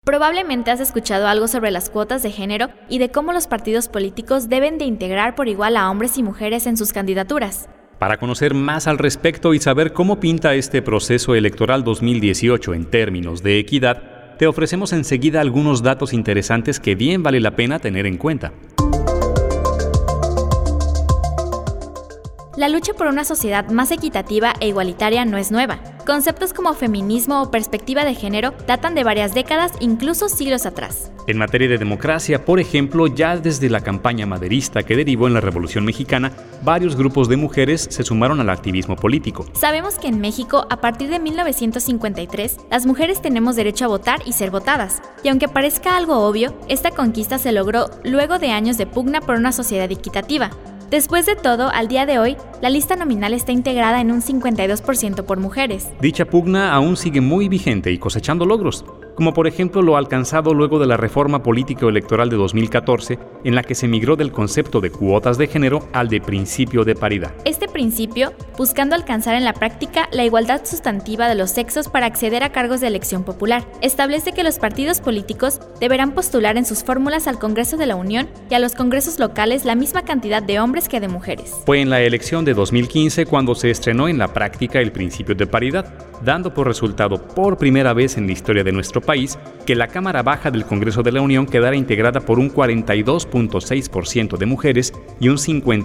Probablemente has escuchado algo sobre las cuotas de género y de cómo los partidos políticos deben de integrar por igual a hombres y mujeres en sus candidaturas. Para conocer más al respecto y saber cómo pinta este proceso electoral 2018 en términos de equidad, te ofrecemos enseguida algunos datos interesantes que bien vale la pena tener en cuenta. La lucha por una sociedad más equitativa e igualitaria no es nueva. Conceptos como feminismo o perspectiva de género datan de varias décadas, incluso siglos atrás. En materia de democracia, por ejemplo, ya desde la campaña maderista que derivó en la Revolución Mexicana, varios grupos de mujeres se sumaron al activismo político. Sabemos que en México, a partir de 1953, las mujeres tenemos derecho a votar y ser votadas. Y aunque parezca algo obvio, esta conquista se logró luego de años de pugna por una sociedad equitativa. Después de todo, al día de hoy, la lista nominal está integrada en un 52% por mujeres. Dicha pugna aún sigue muy vigente y cosechando logros, como por ejemplo lo alcanzado luego de la reforma político-electoral de 2014, en la que se migró del concepto de cuotas de género al de principio de paridad. Este principio, buscando alcanzar en la práctica la igualdad sustantiva de los sexos para acceder a cargos de elección popular, establece que los partidos políticos deberán postular en sus fórmulas al Congreso de la Unión y a los congresos locales la misma cantidad de hombres que de mujeres. Fue en la elección de 2015 cuando se estrenó en la práctica el principio de paridad, dando por resultado por primera vez en la historia de nuestro país que la Cámara Baja del Congreso de la Unión quedara integrada por un 42.6% de mujeres y un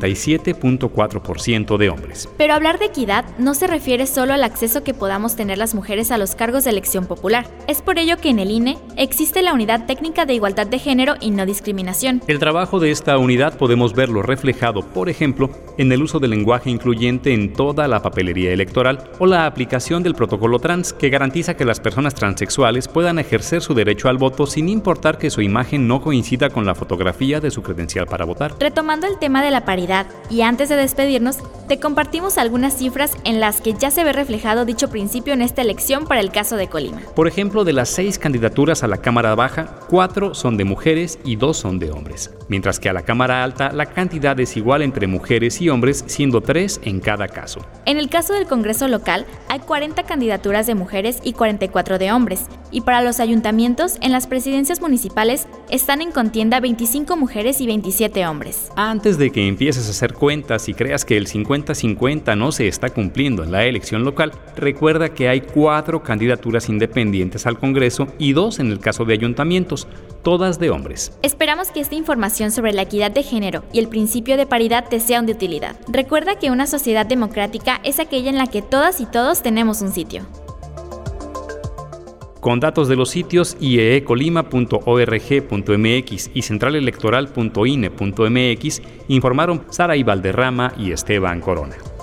57.4% de hombres. Pero hablar de equidad no se refiere solo al acceso que podamos tener las mujeres a los cargos de elección popular. Es por ello que en el INE existe la Unidad Técnica de Igualdad de Género y No Discriminación. El trabajo de esta unidad podemos verlo reflejado, por ejemplo, en el uso del lenguaje incluyente en toda la papelería electoral o la aplicación del protocolo trans, que garantiza que las personas transexuales puedan ejercer su derecho al voto sin importar que su imagen no coincida con la fotografía de su credencial para votar. Retomando el tema de la paridad, y antes de despedirnos, te compartimos algunas cifras en las que ya se ve reflejado dicho principio en esta elección para el caso de Colima. Por ejemplo, de las 6 candidaturas a la Cámara Baja, 4 son de mujeres y 2 son de hombres, mientras que a la Cámara Alta la cantidad es igual entre mujeres y hombres, siendo 3 en cada caso. En el caso del Congreso local, hay 40 candidaturas de mujeres y 44 de hombres, y para los ayuntamientos, en las presidencias municipales, están en contienda 25 mujeres y 27 hombres. Antes de que empieces a hacer cuentas y creas que el 50-50 no se está cumpliendo en la elección local, recuerda que hay 4 candidaturas independientes al Congreso y 2 en el caso de ayuntamientos, todas de hombres. Esperamos que esta información sobre la equidad de género y el principio de paridad te sea de utilidad. Recuerda que una sociedad democrática es aquella en la que todas y todos tenemos un sitio. Con datos de los sitios ieecolima.org.mx y centralelectoral.ine.mx, informaron Sara Valderrama y Esteban Corona.